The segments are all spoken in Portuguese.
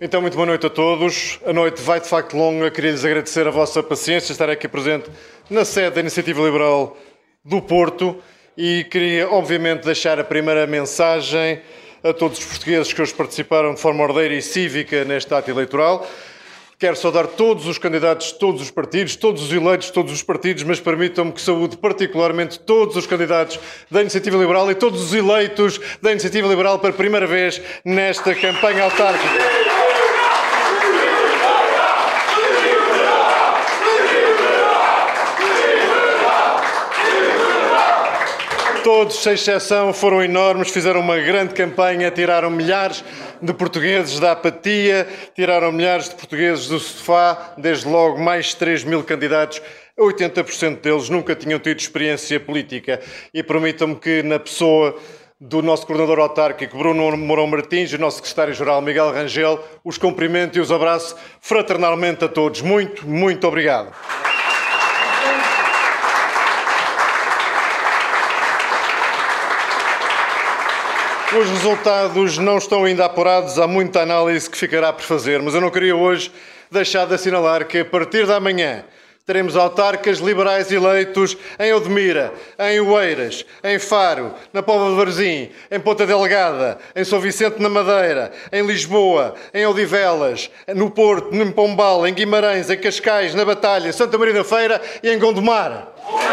Então, muito boa noite a todos. A noite vai de facto longa. Queria-lhes agradecer a vossa paciência, estar aqui presente na sede da Iniciativa Liberal do Porto e queria, obviamente, deixar a primeira mensagem a todos os portugueses que hoje participaram de forma ordeira e cívica neste ato eleitoral. Quero saudar todos os candidatos de todos os partidos, todos os eleitos de todos os partidos, mas permitam-me que saúde particularmente todos os candidatos da Iniciativa Liberal e todos os eleitos da Iniciativa Liberal pela primeira vez nesta campanha autárquica. Todos, sem exceção, foram enormes, fizeram uma grande campanha, tiraram milhares de portugueses da apatia, tiraram milhares de portugueses do sofá, desde logo mais de 3.000 candidatos, 80% deles nunca tinham tido experiência política. E permitam-me que, na pessoa do nosso coordenador autárquico, Bruno Mourão Martins, e o nosso secretário-geral, Miguel Rangel, os cumprimento e os abraço fraternalmente a todos. Muito, muito obrigado. Os resultados não estão ainda apurados, há muita análise que ficará por fazer, mas eu não queria hoje deixar de assinalar que a partir da manhã teremos autarcas liberais eleitos em Odmira, em Oeiras, em Faro, na Póvoa de Varzim, em Ponta Delgada, em São Vicente na Madeira, em Lisboa, em Odivelas, no Porto, em Pombal, em Guimarães, em Cascais, na Batalha, Santa Maria da Feira e em Gondomar.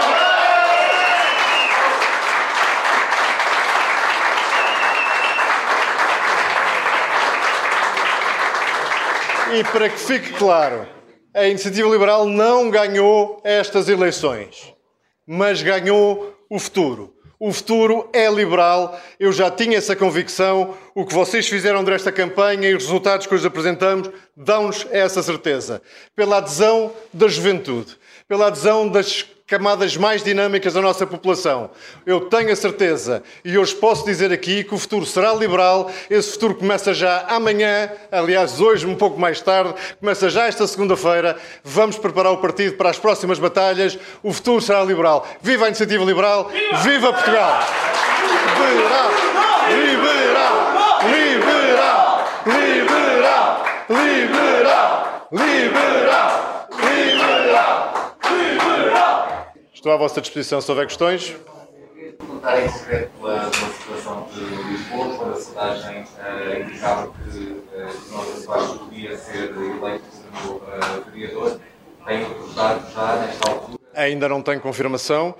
E para que fique claro, a Iniciativa Liberal não ganhou estas eleições, mas ganhou o futuro. O futuro é liberal, eu já tinha essa convicção, o que vocês fizeram durante esta campanha e os resultados que hoje apresentamos dão-nos essa certeza. Pela adesão da juventude, pela adesão das camadas mais dinâmicas da nossa população. Eu tenho a certeza, e hoje posso dizer aqui, que o futuro será liberal. Esse futuro começa já amanhã, aliás, hoje, um pouco mais tarde, começa já esta segunda-feira. Vamos preparar o partido para as próximas batalhas. O futuro será liberal. Viva a Iniciativa Liberal! Viva Portugal! Liberal! Liberal! Liberal! Liberal! Liberal! Liberal! Liberal! Estou à vossa disposição se houver questões. Perguntar em concreto pela situação de Lisboa, quando a sondagem indicava que Nós Açores podia ser eleito como vereador. Tem o resultado já nesta altura? Ainda não tenho confirmação.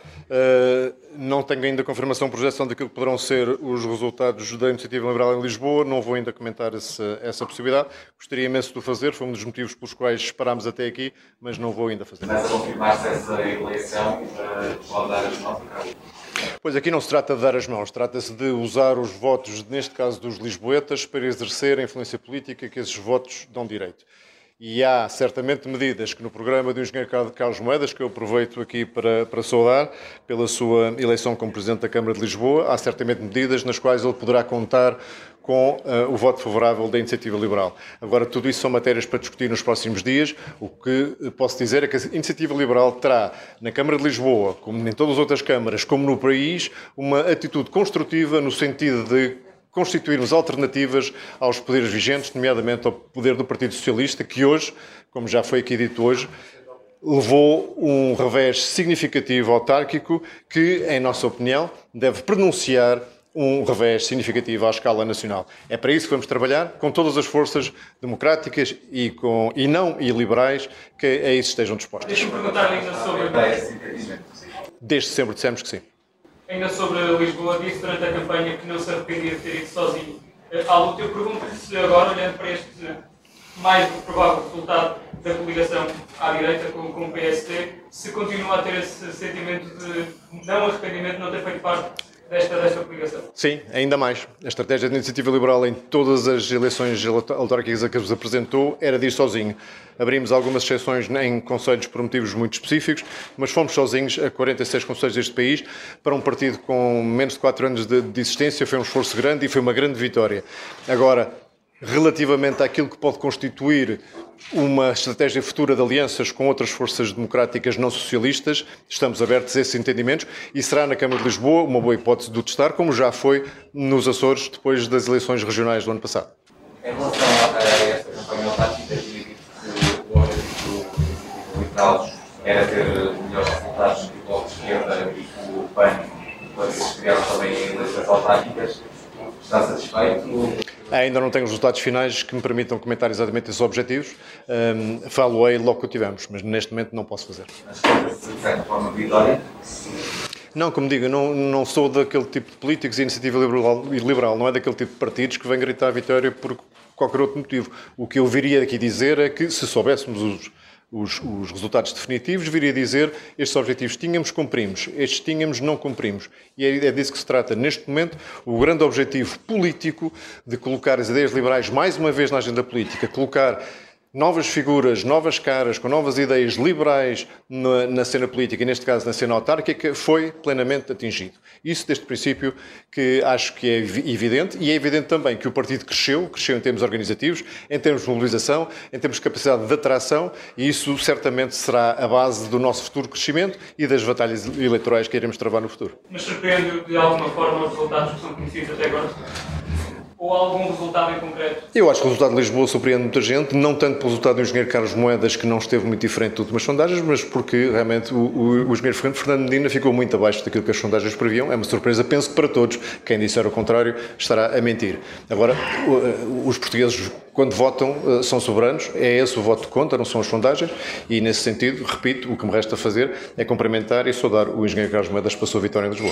Não tenho ainda confirmação, projeção daquilo que poderão ser os resultados da Iniciativa Liberal em Lisboa. Não vou ainda comentar essa possibilidade. Gostaria imenso de o fazer, foi um dos motivos pelos quais esperámos até aqui, mas não vou ainda fazer. Mas a confirmar-se essa eleição, pode dar as mãos? Pois aqui não se trata de dar as mãos, trata-se de usar os votos, neste caso dos lisboetas, para exercer a influência política que esses votos dão direito. E há certamente medidas que no programa do engenheiro Carlos Moedas, que eu aproveito aqui para saudar pela sua eleição como Presidente da Câmara de Lisboa, há certamente medidas nas quais ele poderá contar com o voto favorável da Iniciativa Liberal. Agora, tudo isso são matérias para discutir nos próximos dias. O que posso dizer é que a Iniciativa Liberal terá, na Câmara de Lisboa, como em todas as outras câmaras, como no país, uma atitude construtiva no sentido de constituirmos alternativas aos poderes vigentes, nomeadamente ao poder do Partido Socialista, que hoje, como já foi aqui dito hoje, levou um revés significativo autárquico que, em nossa opinião, deve pronunciar um revés significativo à escala nacional. É para isso que vamos trabalhar, com todas as forças democráticas e não liberais que a isso estejam dispostas. Deixa-me perguntar ainda sobre... Desde sempre dissemos que sim. Ainda sobre Lisboa, disse durante a campanha que não se arrependia de ter ido sozinho. Eu pergunto-lhe se agora, olhando para este mais provável resultado da coligação à direita com o PSD, se continua a ter esse sentimento de não arrependimento de não ter feito parte desta coligação. Sim, ainda mais. A estratégia da Iniciativa Liberal em todas as eleições autárquicas a que nos apresentou era de ir sozinho. Abrimos algumas exceções em concelhos por motivos muito específicos, mas fomos sozinhos a 46 concelhos deste país. Para um partido com menos de 4 anos de existência foi um esforço grande e foi uma grande vitória. Agora, relativamente àquilo que pode constituir uma estratégia futura de alianças com outras forças democráticas não socialistas, estamos abertos a esses entendimentos e será na Câmara de Lisboa uma boa hipótese de o testar, como já foi nos Açores depois das eleições regionais do ano passado. Em relação a esta Ainda não tenho os resultados finais que me permitam comentar exatamente esses objetivos. Falo-ei logo que o tivemos, mas neste momento não posso fazer. Mas conta-se de certa forma vitória? Não, como digo, eu não sou daquele tipo de políticos e iniciativa liberal, não é daquele tipo de partidos que vem gritar a vitória por qualquer outro motivo. O que eu viria aqui dizer é que, se soubéssemos os resultados definitivos, viria dizer estes objetivos tínhamos, cumprimos, estes tínhamos, não cumprimos. E é disso que se trata neste momento, o grande objetivo político de colocar as ideias liberais mais uma vez na agenda política, colocar novas figuras, novas caras, com novas ideias liberais na cena política, e neste caso na cena autárquica, foi plenamente atingido. Isso desde o princípio que acho que é evidente, e é evidente também que o partido cresceu em termos organizativos, em termos de mobilização, em termos de capacidade de atração, e isso certamente será a base do nosso futuro crescimento e das batalhas eleitorais que iremos travar no futuro. Mas surpreende de alguma forma os resultados que são conhecidos até agora? Ou algum resultado em concreto? Eu acho que o resultado de Lisboa surpreende muita gente, não tanto pelo resultado do engenheiro Carlos Moedas, que não esteve muito diferente das últimas sondagens, mas porque realmente o engenheiro Fernando Medina ficou muito abaixo daquilo que as sondagens previam. É uma surpresa, penso que para todos. Quem disser o contrário estará a mentir. Agora, os portugueses, quando votam, são soberanos. É esse o voto que conta, não são as sondagens. E, nesse sentido, repito, o que me resta fazer é cumprimentar e saudar o engenheiro Carlos Moedas pela sua vitória em Lisboa.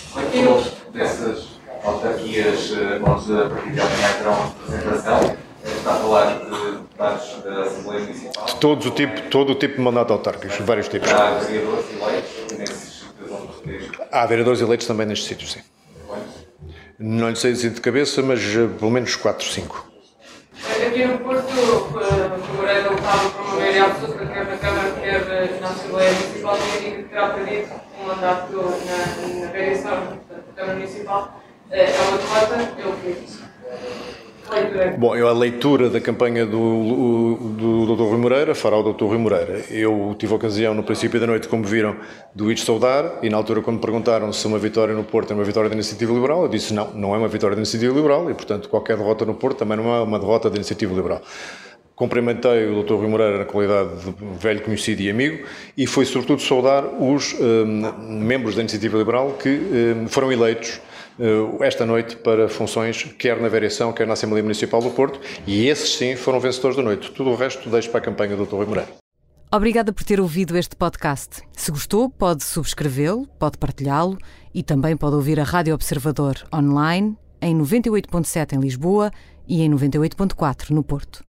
Dessas autarquias onde a partir de amanhã terão representação, está a falar de deputados da Assembleia Municipal? Todo o tipo de mandato autárquicos, vários tipos. Há vereadores eleitos nesses sítios? Há vereadores eleitos também nestes sítios, sim. Não lhe sei dizer de cabeça, mas pelo menos 4, 5. Aqui no Porto, o Moreira lutava por uma maioria absoluta, quer na Câmara, quer na Assembleia Municipal, e indica que terá perdido um mandato na reeleição da Câmara Municipal. É uma derrota, eu fiz. Bom, a leitura da campanha do Dr. Rui Moreira fará o Dr. Rui Moreira. Eu tive a ocasião, no princípio da noite, como viram, do ir saudar, e na altura, quando me perguntaram se uma vitória no Porto é uma vitória da Iniciativa Liberal, eu disse não é uma vitória da Iniciativa Liberal, e, portanto, qualquer derrota no Porto também não é uma derrota da Iniciativa Liberal. Cumprimentei o Dr. Rui Moreira na qualidade de velho conhecido e amigo, e foi sobretudo saudar os membros da Iniciativa Liberal que foram eleitos esta noite para funções quer na vereação, quer na Assembleia Municipal do Porto, e esses sim foram vencedores da noite. Tudo o resto deixo para a campanha do Dr. Rui Moreira. Obrigada por ter ouvido este podcast. Se gostou, pode subscrevê-lo, pode partilhá-lo e também pode ouvir a Rádio Observador online em 98.7 em Lisboa e em 98.4 no Porto.